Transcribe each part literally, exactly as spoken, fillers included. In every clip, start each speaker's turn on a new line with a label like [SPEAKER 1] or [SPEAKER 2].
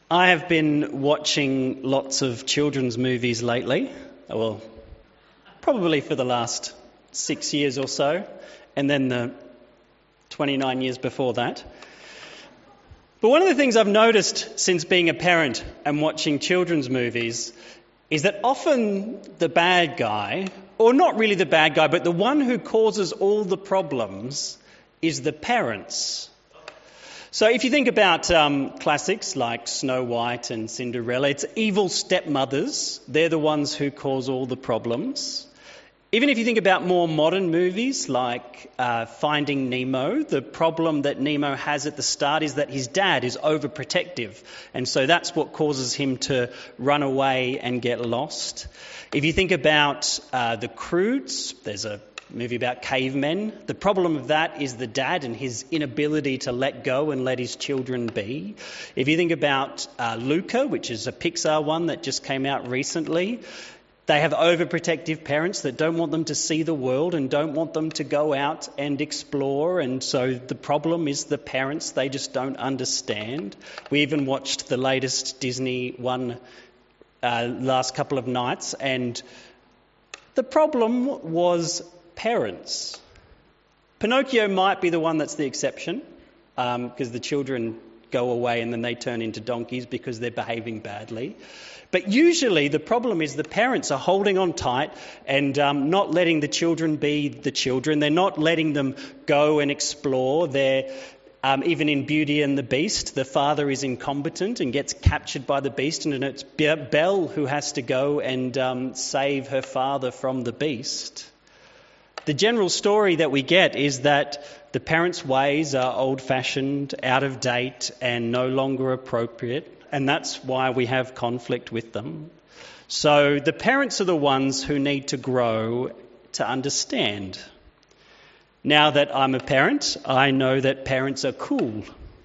[SPEAKER 1] I have been watching lots of children's movies lately, well, probably for the last six years or so, and then the twenty-nine years before that. But one of the things I've noticed since being a parent and watching children's movies is that often the bad guy, or not really the bad guy, but the one who causes all the problems is the parents. So if you think about um, classics like Snow White and Cinderella, it's evil stepmothers. They're the ones who cause all the problems. Even if you think about more modern movies like uh, Finding Nemo, the problem that Nemo has at the start is that his dad is overprotective. And so that's what causes him to run away and get lost. If you think about uh, The Croods, there's a movie about cavemen. The problem of that is the dad and his inability to let go and let his children be. If you think about uh, Luca, which is a Pixar one that just came out recently, they have overprotective parents that don't want them to see the world and don't want them to go out and explore. And so the problem is the parents, they just don't understand. We even watched the latest Disney one uh, last couple of nights, and the problem was parents. Pinocchio might be the one that's the exception, um, because the children go away and then they turn into donkeys because they're behaving badly. But usually the problem is the parents are holding on tight and um, not letting the children be the children. They're not letting them go and explore. They're Um, even in Beauty and the Beast, the father is incompetent and gets captured by the beast, and it's Be- Belle who has to go and um, save her father from the beast. The general story that we get is that the parents' ways are old-fashioned, out of date, and no longer appropriate, and that's why we have conflict with them. So the parents are the ones who need to grow to understand. Now that I'm a parent, I know that parents are cool.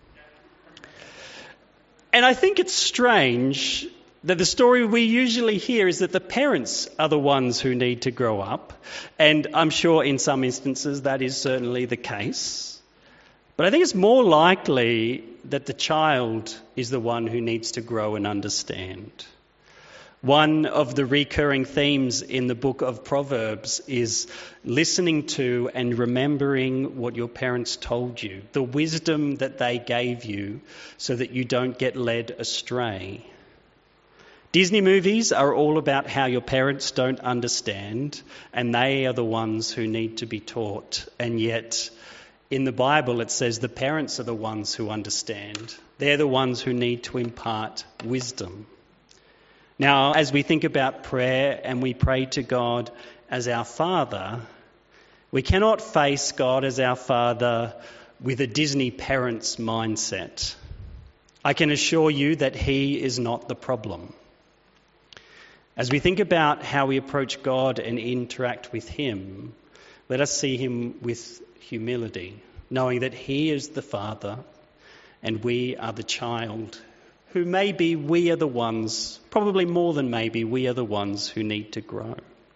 [SPEAKER 1] And I think it's strange that the story we usually hear is that the parents are the ones who need to grow up. And I'm sure in some instances that is certainly the case. But I think it's more likely that the child is the one who needs to grow and understand. One of the recurring themes in the book of Proverbs is listening to and remembering what your parents told you, the wisdom that they gave you so that you don't get led astray. Disney movies are all about how your parents don't understand, and they are the ones who need to be taught. And yet in the Bible it says the parents are the ones who understand. They're the ones who need to impart wisdom. Now, as we think about prayer and we pray to God as our Father, we cannot face God as our Father with a Disney parent's mindset. I can assure you that He is not the problem. As we think about how we approach God and interact with Him, let us see Him with humility, knowing that He is the Father and we are the child, who maybe we are the ones, probably more than maybe, we are the ones who need to grow.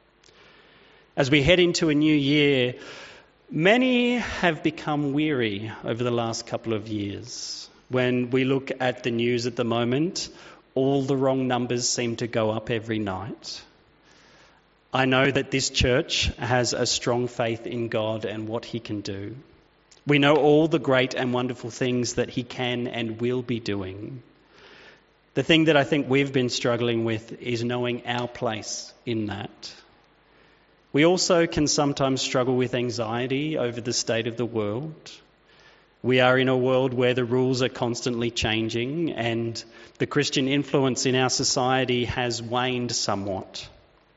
[SPEAKER 1] As we head into a new year, many have become weary over the last couple of years. When we look at the news at the moment, all the wrong numbers seem to go up every night. I know that this church has a strong faith in God and what He can do. We know all the great and wonderful things that He can and will be doing. The thing that I think we've been struggling with is knowing our place in that. We also can sometimes struggle with anxiety over the state of the world. We are in a world where the rules are constantly changing and the Christian influence in our society has waned somewhat.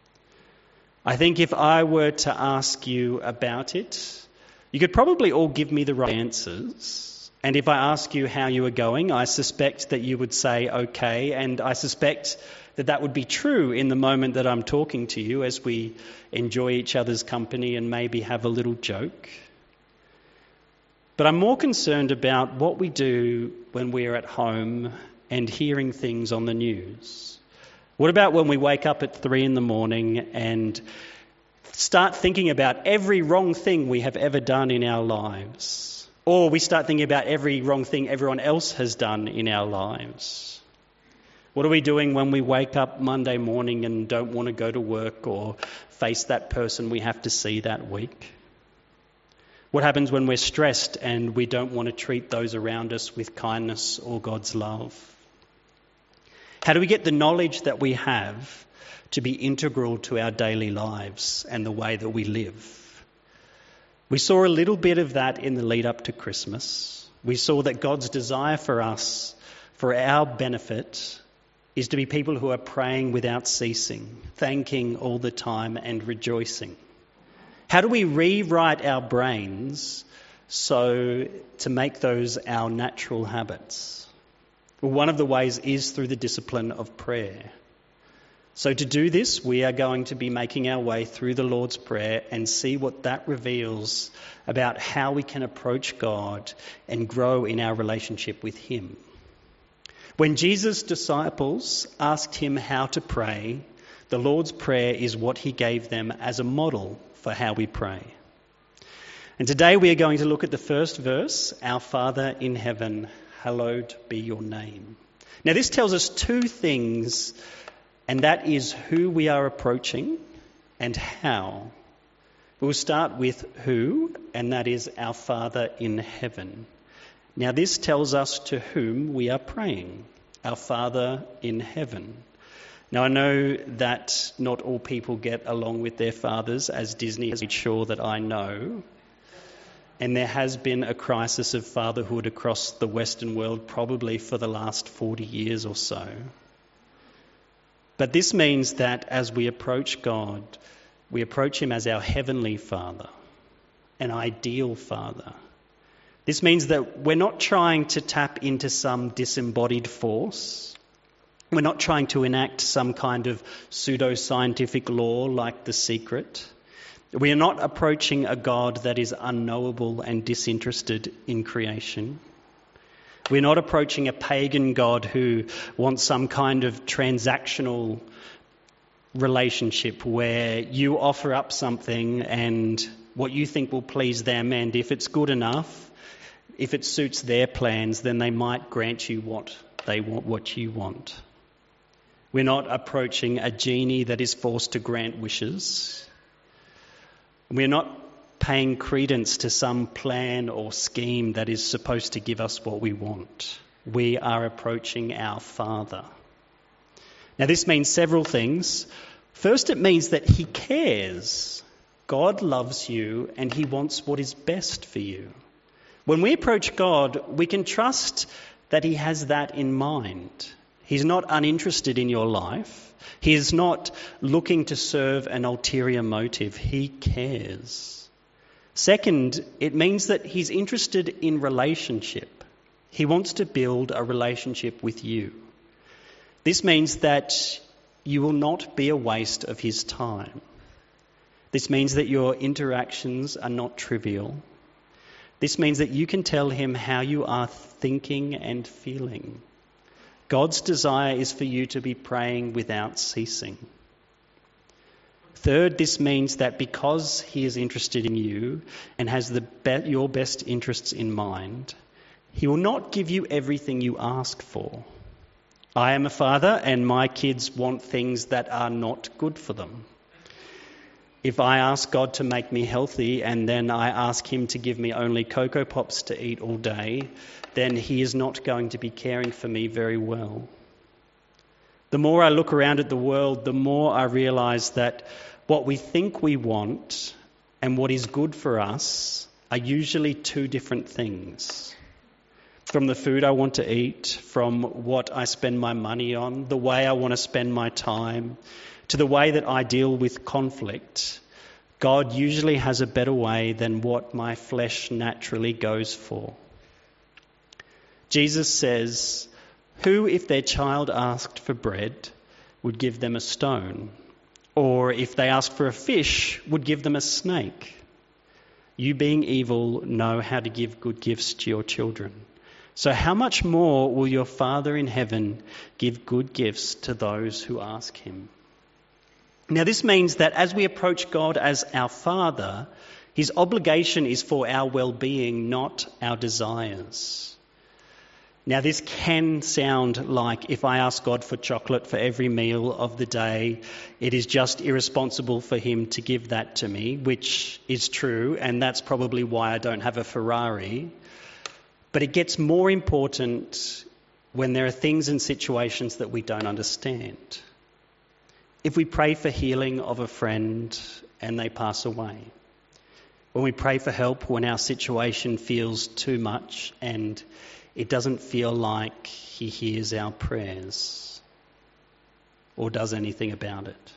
[SPEAKER 1] I think if I were to ask you about it, you could probably all give me the right answers. And if I ask you how you are going, I suspect that you would say okay, and I suspect that that would be true in the moment that I'm talking to you as we enjoy each other's company and maybe have a little joke. But I'm more concerned about what we do when we're at home and hearing things on the news. What about when we wake up at three in the morning and start thinking about every wrong thing we have ever done in our lives? Or we start thinking about every wrong thing everyone else has done in our lives. What are we doing when we wake up Monday morning and don't want to go to work or face that person we have to see that week? What happens when we're stressed and we don't want to treat those around us with kindness or God's love? How do we get the knowledge that we have to be integral to our daily lives and the way that we live? We saw a little bit of that in the lead up to Christmas. We saw that God's desire for us, for our benefit, is to be people who are praying without ceasing, thanking all the time and rejoicing. How do we rewrite our brains so to make those our natural habits? Well, one of the ways is through the discipline of prayer. So to do this, we are going to be making our way through the Lord's Prayer and see what that reveals about how we can approach God and grow in our relationship with Him. When Jesus' disciples asked Him how to pray, the Lord's Prayer is what He gave them as a model for how we pray. And today we are going to look at the first verse, Our Father in heaven, hallowed be your name. Now this tells us two things, and that is who we are approaching and how. We'll start with who, and that is our Father in heaven. Now this tells us to whom we are praying, our Father in heaven. Now I know that not all people get along with their fathers, as Disney has made sure that I know. And there has been a crisis of fatherhood across the Western world probably for the last forty years or so. But this means that as we approach God, we approach Him as our heavenly Father, an ideal Father. This means that we're not trying to tap into some disembodied force. We're not trying to enact some kind of pseudo-scientific law like The Secret. We are not approaching a God that is unknowable and disinterested in creation. We're not approaching a pagan God who wants some kind of transactional relationship where you offer up something and what you think will please them, and if it's good enough, if it suits their plans, then they might grant you what they want, what you want. We're not approaching a genie that is forced to grant wishes. We're not paying credence to some plan or scheme that is supposed to give us what we want. We are approaching our Father. Now this means several things. First, it means that He cares. God loves you and He wants what is best for you. When we approach God, we can trust that He has that in mind. He's not uninterested in your life. He is not looking to serve an ulterior motive. He cares. Second, it means that He's interested in relationship. He wants to build a relationship with you. This means that you will not be a waste of His time. This means that your interactions are not trivial. This means that you can tell Him how you are thinking and feeling. God's desire is for you to be praying without ceasing. Third, this means that because He is interested in you and has the be- your best interests in mind, He will not give you everything you ask for. I am a father and my kids want things that are not good for them. If I ask God to make me healthy and then I ask Him to give me only Cocoa Pops to eat all day, then He is not going to be caring for me very well. The more I look around at the world, the more I realise that what we think we want and what is good for us are usually two different things. From the food I want to eat, from what I spend my money on, the way I want to spend my time, to the way that I deal with conflict, God usually has a better way than what my flesh naturally goes for. Jesus says, who, if their child asked for bread, would give them a stone? Or if they asked for a fish, would give them a snake? You, being evil, know how to give good gifts to your children. So how much more will your Father in heaven give good gifts to those who ask Him? Now this means that as we approach God as our Father, His obligation is for our well-being, not our desires. Now, this can sound like if I ask God for chocolate for every meal of the day, it is just irresponsible for him to give that to me, which is true, and that's probably why I don't have a Ferrari. But it gets more important when there are things and situations that we don't understand. If we pray for healing of a friend and they pass away, when we pray for help when our situation feels too much and it doesn't feel like he hears our prayers or does anything about it.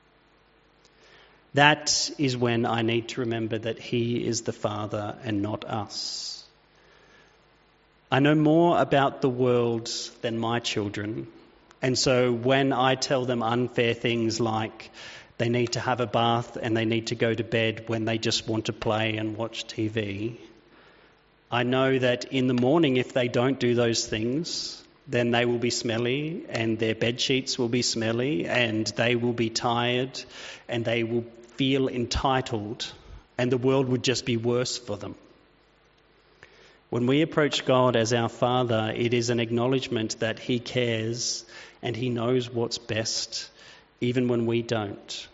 [SPEAKER 1] That is when I need to remember that he is the Father and not us. I know more about the world than my children, and so when I tell them unfair things like they need to have a bath and they need to go to bed when they just want to play and watch T V, I know that in the morning, if they don't do those things, then they will be smelly and their bed sheets will be smelly and they will be tired and they will feel entitled and the world would just be worse for them. When we approach God as our Father, it is an acknowledgement that he cares and he knows what's best, even when we don't.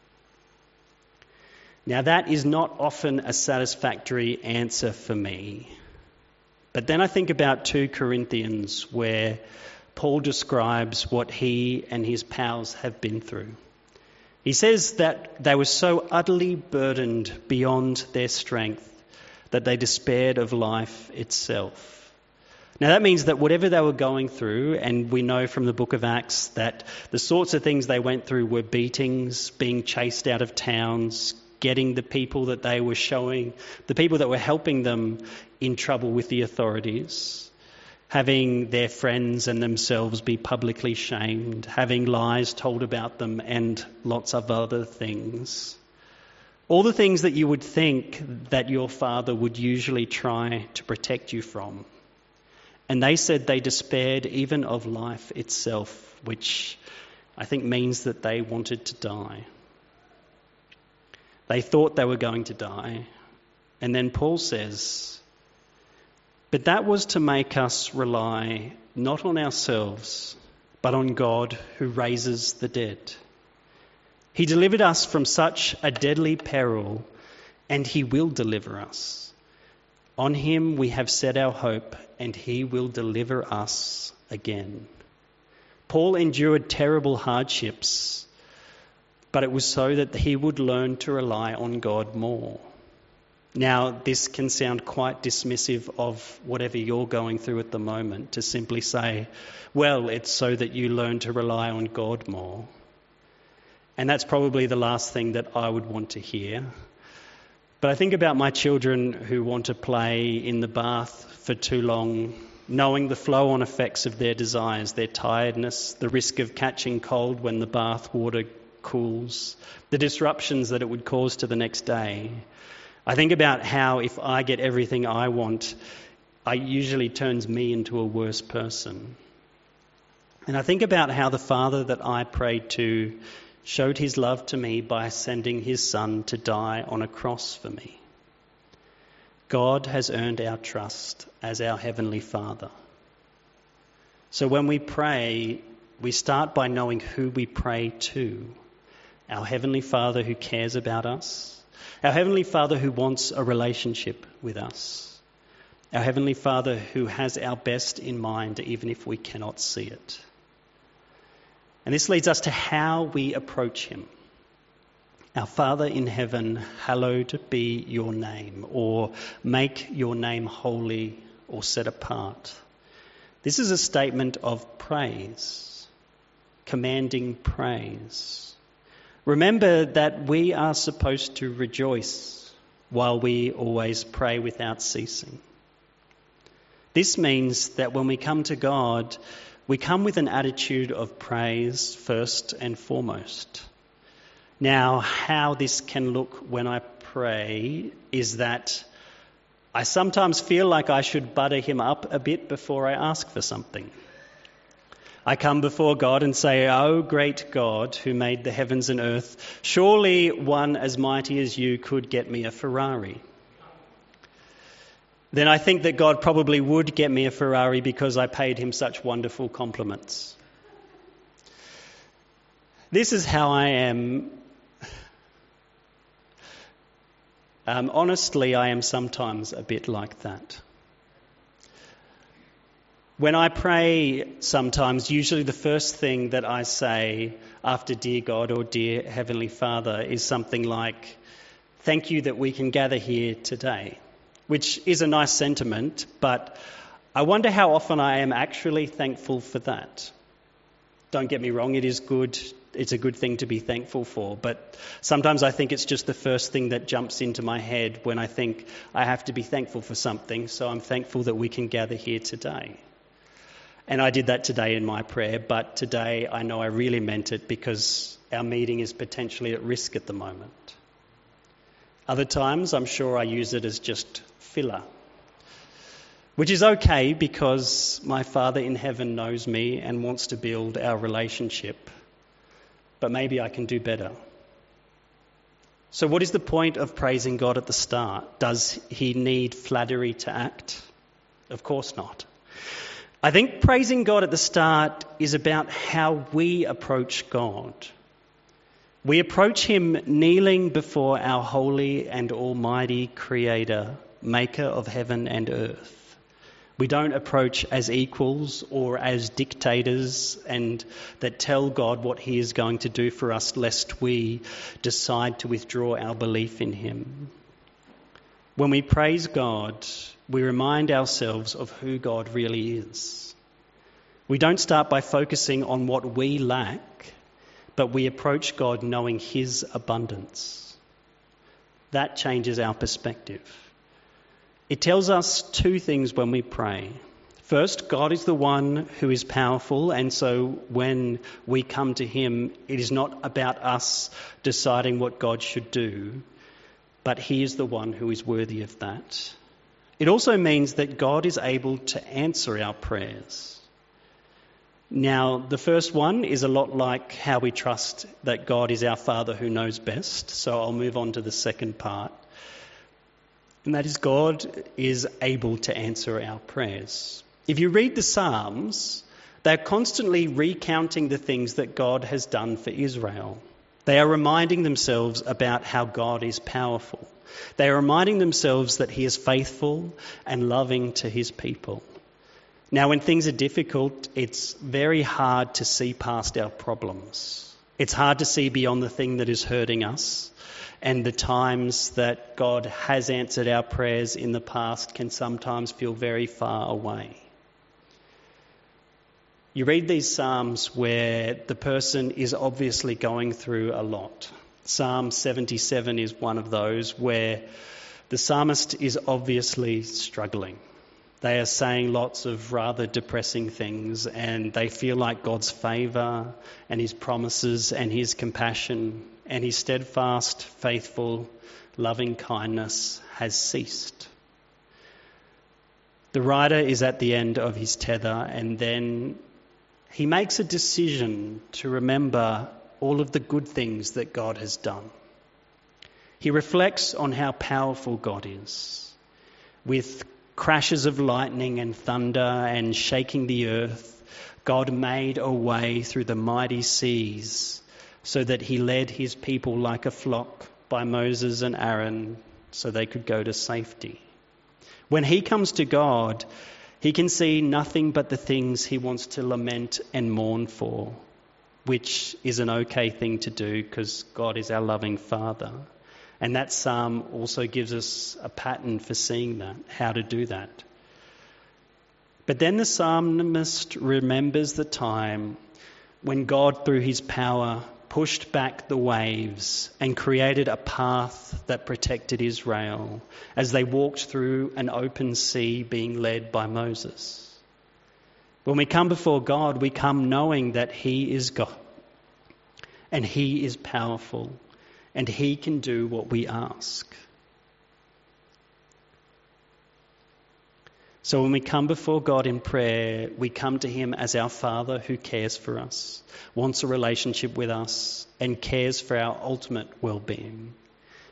[SPEAKER 1] Now, that is not often a satisfactory answer for me. But then I think about Second Corinthians, where Paul describes what he and his pals have been through. He says that they were so utterly burdened beyond their strength that they despaired of life itself. Now that means that whatever they were going through, and we know from the book of Acts that the sorts of things they went through were beatings, being chased out of towns, getting the people that they were showing, the people that were helping them in trouble with the authorities, having their friends and themselves be publicly shamed, having lies told about them and lots of other things. All the things that you would think that your father would usually try to protect you from. And they said they despaired even of life itself, which I think means that they wanted to die. They thought they were going to die. And then Paul says, but that was to make us rely not on ourselves, but on God who raises the dead. He delivered us from such a deadly peril, and he will deliver us. On him we have set our hope, and he will deliver us again. Paul endured terrible hardships, but it was so that he would learn to rely on God more. Now, this can sound quite dismissive of whatever you're going through at the moment, to simply say, well, it's so that you learn to rely on God more. And that's probably the last thing that I would want to hear. But I think about my children who want to play in the bath for too long, knowing the flow-on effects of their desires, their tiredness, the risk of catching cold when the bath water cools, the disruptions that it would cause to the next day. I think about how if I get everything I want, it usually turns me into a worse person. And I think about how the Father that I prayed to showed his love to me by sending his Son to die on a cross for me. God has earned our trust as our Heavenly Father. So when we pray, we start by knowing who we pray to. Our Heavenly Father who cares about us. Our Heavenly Father who wants a relationship with us. Our Heavenly Father who has our best in mind even if we cannot see it. And this leads us to how we approach him. Our Father in heaven, hallowed be your name, or make your name holy or set apart. This is a statement of praise, commanding praise. Remember that we are supposed to rejoice while we always pray without ceasing. This means that when we come to God, we come with an attitude of praise first and foremost. Now, how this can look when I pray is that I sometimes feel like I should butter him up a bit before I ask for something. I come before God and say, "Oh, great God, who made the heavens and earth, surely one as mighty as you could get me a Ferrari." then I think that God probably would get me a Ferrari because I paid him such wonderful compliments. This is how I am. Um, honestly, I am sometimes a bit like that. When I pray sometimes, usually the first thing that I say after Dear God or Dear Heavenly Father is something like, thank you that we can gather here today, which is a nice sentiment, but I wonder how often I am actually thankful for that. Don't get me wrong, it is good. It's a good thing to be thankful for, but sometimes I think it's just the first thing that jumps into my head when I think I have to be thankful for something, so I'm thankful that we can gather here today. And I did that today in my prayer, but today I know I really meant it because our meeting is potentially at risk at the moment. Other times I'm sure I use it as just filler, which is okay because my Father in heaven knows me and wants to build our relationship. But maybe I can do better. So what is the point of praising God at the start? Does he need flattery to act? Of course not. I think praising God at the start is about how we approach God. We approach him kneeling before our holy and almighty Creator, maker of heaven and earth. We don't approach as equals or as dictators and that tell God what he is going to do for us lest we decide to withdraw our belief in him. When we praise God, we remind ourselves of who God really is. We don't start by focusing on what we lack, but we approach God knowing his abundance. That changes our perspective. It tells us two things when we pray. First, God is the one who is powerful, and so when we come to him, it is not about us deciding what God should do, but he is the one who is worthy of that. It also means that God is able to answer our prayers. Now, the first one is a lot like how we trust that God is our Father who knows best, so I'll move on to the second part. And that is God is able to answer our prayers. If you read the Psalms, they're constantly recounting the things that God has done for Israel. They are reminding themselves about how God is powerful. They are reminding themselves that he is faithful and loving to his people. Now, when things are difficult, it's very hard to see past our problems. It's hard to see beyond the thing that is hurting us. And the times that God has answered our prayers in the past can sometimes feel very far away. You read these Psalms where the person is obviously going through a lot. Psalm seventy-seven is one of those where the psalmist is obviously struggling. They are saying lots of rather depressing things and they feel like God's favour and his promises and his compassion and his steadfast, faithful, loving kindness has ceased. The writer is at the end of his tether and then he makes a decision to remember all of the good things that God has done. He reflects on how powerful God is, with crashes of lightning and thunder and shaking the earth. God made a way through the mighty seas so that he led his people like a flock by Moses and Aaron so they could go to safety. When he comes to God, he can see nothing but the things he wants to lament and mourn for, which is an okay thing to do because God is our loving Father. And that psalm also gives us a pattern for seeing that, how to do that. But then the psalmist remembers the time when God, through his power, pushed back the waves and created a path that protected Israel as they walked through an open sea being led by Moses. When we come before God, we come knowing that he is God and he is powerful and he can do what we ask. So when we come before God in prayer, we come to him as our Father who cares for us, wants a relationship with us, and cares for our ultimate well-being.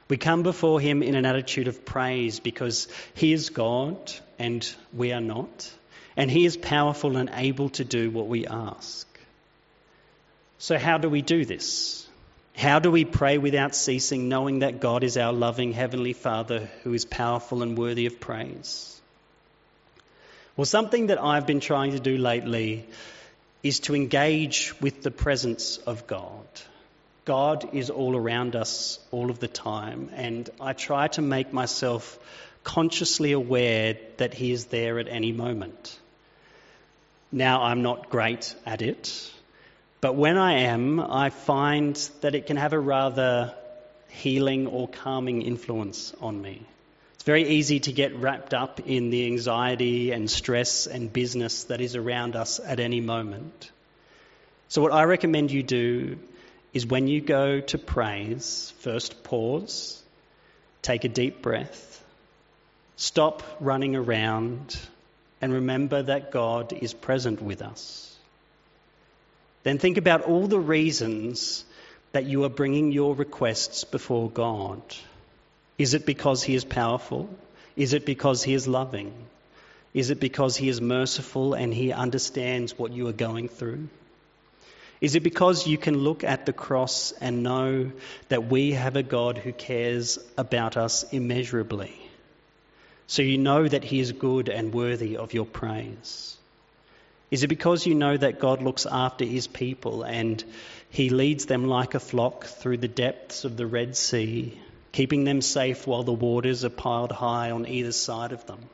[SPEAKER 1] We come before him in an attitude of praise because he is God and we are not, and he is powerful and able to do what we ask. So how do we do this? How do we pray without ceasing, knowing that God is our loving Heavenly Father who is powerful and worthy of praise? Well, something that I've been trying to do lately is to engage with the presence of God. God is all around us all of the time, and I try to make myself consciously aware that he is there at any moment. Now, I'm not great at it, but when I am, I find that it can have a rather healing or calming influence on me. It's very easy to get wrapped up in the anxiety and stress and business that is around us at any moment. So what I recommend you do is when you go to praise, first pause, take a deep breath, stop running around, and remember that God is present with us. Then think about all the reasons that you are bringing your requests before God. Is it because he is powerful? Is it because he is loving? Is it because he is merciful and he understands what you are going through? Is it because you can look at the cross and know that we have a God who cares about us immeasurably? So you know that he is good and worthy of your praise. Is it because you know that God looks after his people and he leads them like a flock through the depths of the Red Sea, keeping them safe while the waters are piled high on either side of them?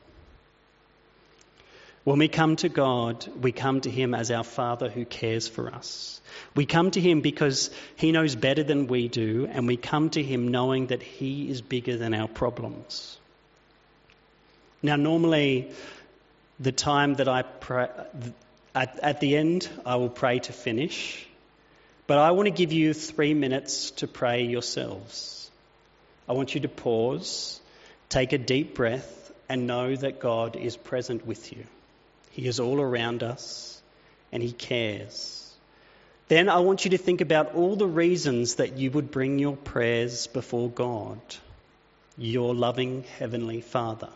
[SPEAKER 1] When we come to God, we come to him as our Father who cares for us. We come to him because he knows better than we do, and we come to him knowing that he is bigger than our problems. Now, normally, the time that I pray, at, at the end, I will pray to finish, but I want to give you three minutes to pray yourselves. I want you to pause, take a deep breath, and know that God is present with you. He is all around us and he cares. Then I want you to think about all the reasons that you would bring your prayers before God, your loving Heavenly Father.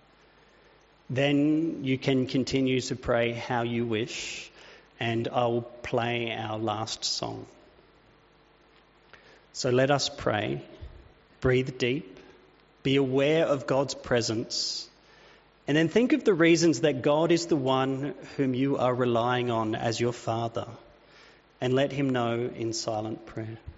[SPEAKER 1] Then you can continue to pray how you wish, and I'll play our last song. So let us pray, breathe deep, be aware of God's presence, and then think of the reasons that God is the one whom you are relying on as your Father, and let him know in silent prayer.